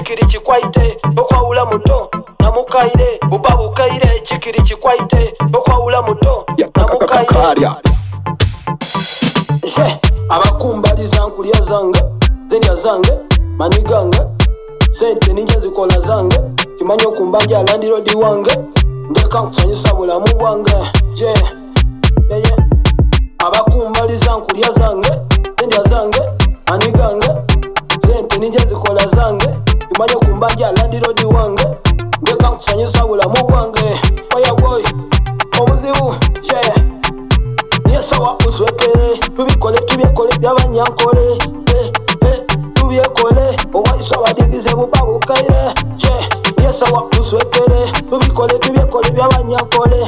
chikiri chikwaite okwawula muto namukaire buba bukaire chikiri chikwaite okwawula muto namukaire abakumbaliza nkulya zange zendya zange maniganga sente ninja zikola zange kimanyi okumbanja alandirodi wange ndeka nkusanyusa bulamu bwange abakumbaliza nkulya zange zendya zange manigange sente ninja zikola zange kimanyi okumbanja alandirodi wange ndeka nkusanyusa bulamu bwange oyaboy omuzibu yesawa uswekere tubikole tubyekole byabanyankole tubyekole owaiswa badigize buba bukaire yesawa uswekere tubikole tubyekole byabanyankole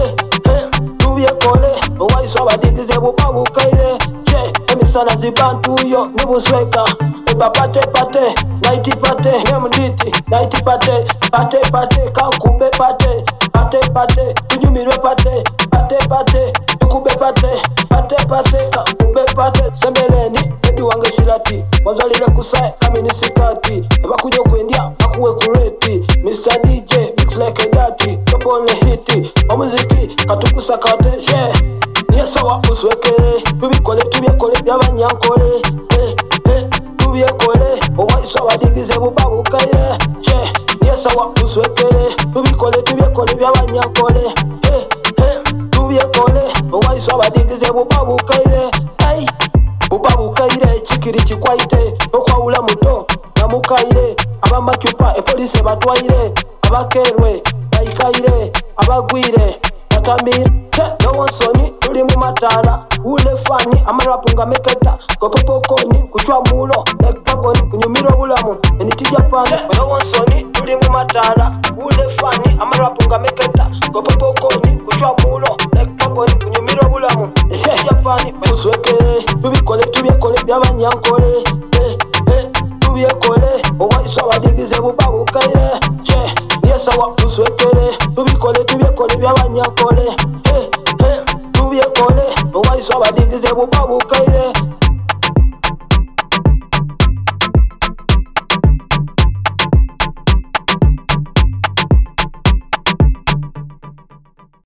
tubyekole owaiswa badigize buba bukaire emisana zibantuyo nibusweka ebapate pate naiti pate nemunditi naiti pate pate pate kankube pate pate pate tunyumirwe pate pate pate tukube pate pate pate kankube pate sembeleni ebi wange shirati wazalile kusae kaminisikati ebakuja kwendya bakuwe kureti Mr. DJ mix like a dati topone hiti omuziki katukusakate yesawa uswekere tubikole tubyekole byabanyankole tubyekole owaiswa badigize buba bukaire yesawa uswekere tubikole tubyekole byabanyankole tubyekole owaiswa badigize buba bukaire buba bukaire chikiri chikwaite okwawula muto namukaire abamacupa epolisi batwaire abakerwe bayikaire abagwire batamire nowonsoni tuli mu matala ule fani amarapu nga meketa kopopokoni kuchwa mulo ekpagoni kunyumira obulamu eniti japani nowonsoni tuli mu matala ule fani amarapu nga meketa kopopokoni kuchwa mulo ekpagoni kunyumira obulamu eniti japani uswekere tubikole tubyekole byabanyankole tubyekole owaiswa badigize buba bukaire yesawa uswekere tubikole tubyekole byabanyankole tubyekole owaiswa badigize buba bukaire